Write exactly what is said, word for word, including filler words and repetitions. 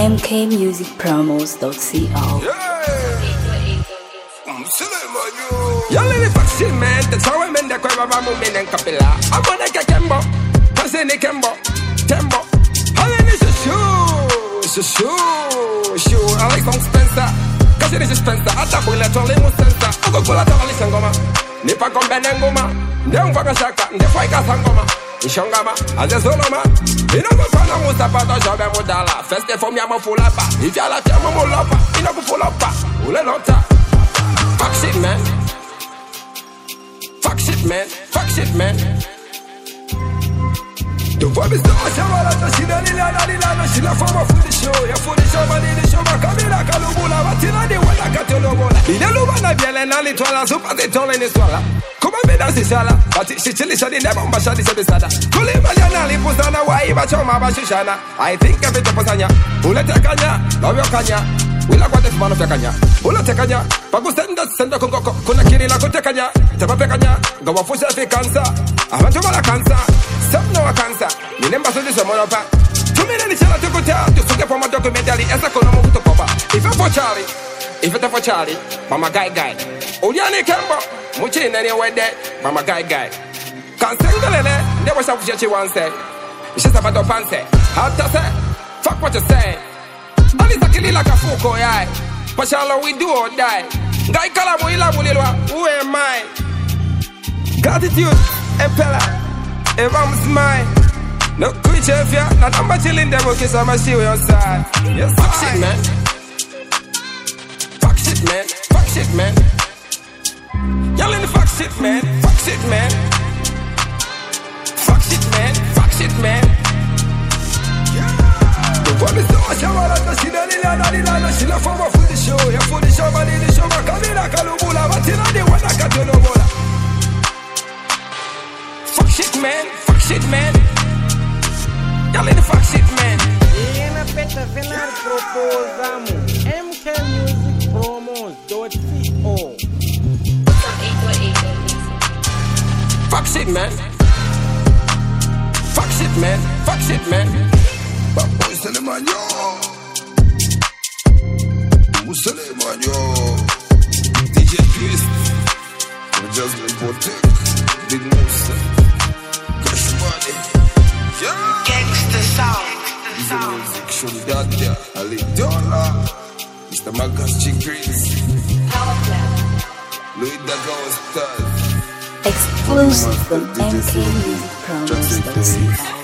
m k music promos dot co. Y'all in the vaccine, man. That's how I mean the Quava Movement and Capilla. I'm on a Kembo, Passing Kembo, Tembo. How is a shoe? It's a shoe, shoe. I like some Spencer. Cause it is Spencer. I tap on the Tolimo Spencer. I go pull out all this Sangoma. Nipa come Benangoma. Then Faka Shaka, the Faika Sangoma. Ishongama, as a Soloma. You know, the Fana was about a job and Modala. First day for me, I'm a full up. If you're like a Molapa, you know, full up. Ulanota. Fuck shit, man. Fuck shit, man. Fuck shit, man. The vibe is not a shower at the Shina Lila Lila. She la form of the show. Yeah, for the show, but in the show, Camila Calubula, Matina, the one I got to know. In the Lubana Biel and Ali Twala, Super the Toll in the Swalla. Come on, Medas is Sala, but she chilly shot in the bomba shot is a Sada. Kulima Yana, Pusana, why Bachoma Bashana? I think of it to Posanya. Buleta Kanya, Love Kanya. Will I got this man of Kanya? Ula Tekanya, Pagustenda, Senda Koko, Kunakiri, Lakotekanya, Tabapekanya, go for self cancer. I want to mal cancer. Stop no cancer. Remember to this monopah. Two minutes to go tell to get from a documentary as a column to cover. If it's for Charlie, if it's for Charlie, Mama Guy Guy. Odiani Cambo, Muchin anywhere there, Mama Guy Guy. Can't sing the lele, there was something she once said. It's just about the fancy. How to say? Fuck what you say. And it's a killing like a fuko, yeah. But shall we do or die? Guy Kalamuila Mulilwa, who am I? Gratitude, Impella. If I'm smile, no creature if you're not I'm chilling there, okay, so I'm a see your side. Yes, fuck shit, man. Fuck shit, man. Fuck shit, man. Y'all in the fuck shit, man. Fuck shit, man. Fuck shit, man. Fuck shit, man. The one is no shower at the Shina Lila Lila. She la form of the show. Yeah, for the show, but in the show, Camila Calubula, Matina, the one I got to know. Fuck shit, man. Fuck shit, man. Y'all in the fuck shit, man. Iena peta venar proposamo m k music promos dot co. Fuck shit, man. Fuck shit, man. Fuck shit, man. Babu Seleman, yo. Babu Seleman, yo. D J Twist. We just been protect. Big Musa. Yeah. Gangsta sound. Music show that there. Ali Dollar. Mister Magas Chigris. Louis Dagon Stars. Exclusive from m k music promos dot co.